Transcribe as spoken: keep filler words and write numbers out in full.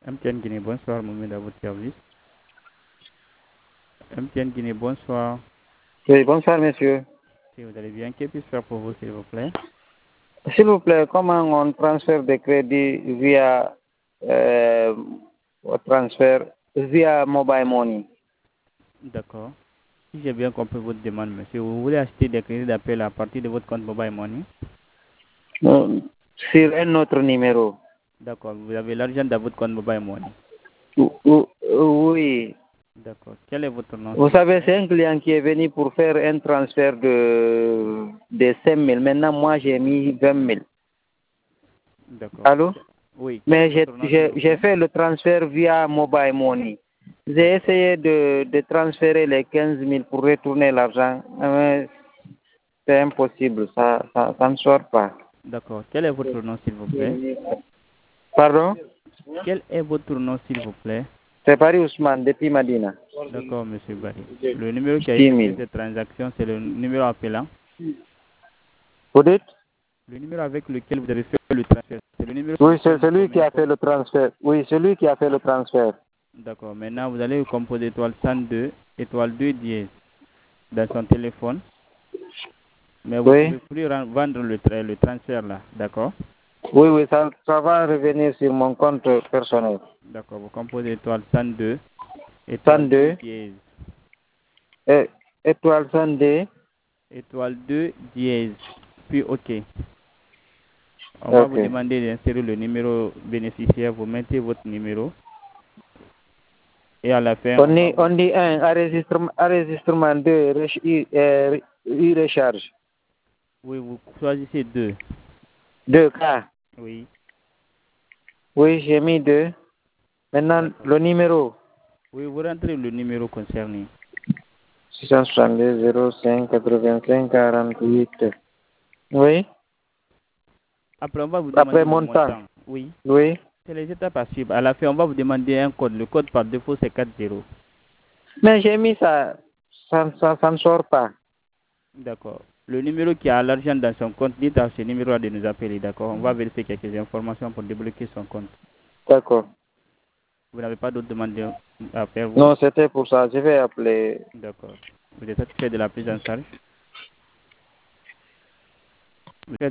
M T N Guinée, bonsoir, Mohamed à votre service. M T N Guinée, bonsoir. Oui, bonsoir, monsieur. Si vous allez bien, que puis-je faire pour vous, s'il vous plaît? S'il vous plaît, comment on transfère des crédits via euh, transfert via mobile money? D'accord. Si j'ai bien compris votre demande, monsieur, vous voulez acheter des crédits d'appel à partir de votre compte mobile money? Euh, Sur un autre numéro. D'accord. Vous avez l'argent dans votre compte mobile money? Ou- ou- Oui. D'accord. Quel est votre nom, Vous s'il vous savez, plaît? c'est un client qui est venu pour faire un transfert de, de cinq mille. Maintenant, moi, j'ai mis vingt mille. D'accord. Allô? Oui. Quel est Mais j'ai votre nom, s'il j'ai- vous j'ai plaît? fait le transfert via mobile money. J'ai D'accord. essayé de, de transférer les quinze mille pour retourner l'argent. Mais c'est impossible, ça, ça, ça ne sort pas. D'accord. Quel est votre nom, s'il vous plaît? Pardon? Quel est votre nom, s'il vous plaît? C'est Paris Ousmane depuis Madina. D'accord, monsieur Barry. Le numéro qui a dix effectué mille. cette transaction, c'est le numéro appelant. Vous dites? Le numéro avec lequel vous avez fait le transfert, c'est le numéro sur Oui, lequel c'est nous celui sommes qui a fait informés. le transfert. Oui, celui qui a fait le transfert. D'accord. Maintenant, vous allez composer étoile cent deux, étoile deux dièse dans son téléphone. Mais vous ne Oui? pouvez plus ren- vendre le, tra- le transfert là. D'accord? Oui, oui, ça, ça va revenir sur mon compte personnel. D'accord. Vous composez étoile cent deux, étoile deux cent deux, dièse, et, étoile cent deux. étoile deux dièse. Puis OK. On va vous Ok. demander d'insérer le numéro bénéficiaire. Vous mettez votre numéro. Et à la fin, On on va dit, vous... on dit un, enregistrement, enregistrement deux, e-recharge. Oui, vous choisissez deux. Deux cas. Oui. Oui, j'ai mis deux. Maintenant, D'accord. le numéro. Oui, vous rentrez le numéro concerné. six cent soixante-deux, zéro cinq, quatre-vingt-cinq, quarante-huit. Oui. Après, on va vous Après demander le montant. montant. Oui. Oui. C'est les étapes à suivre. À la fin, on va vous demander un code. Le code par défaut, c'est quatre zéro. Mais j'ai mis ça. Ça, ça, ça ne sort pas. D'accord. Le numéro qui a l'argent dans son compte, dites à ce numéro de nous appeler. D'accord. On va vérifier quelques informations pour débloquer son compte. D'accord. Vous n'avez pas d'autres demandes à faire, vous? Non, c'était pour ça. Je vais appeler. D'accord. Vous êtes satisfait de la prise en charge?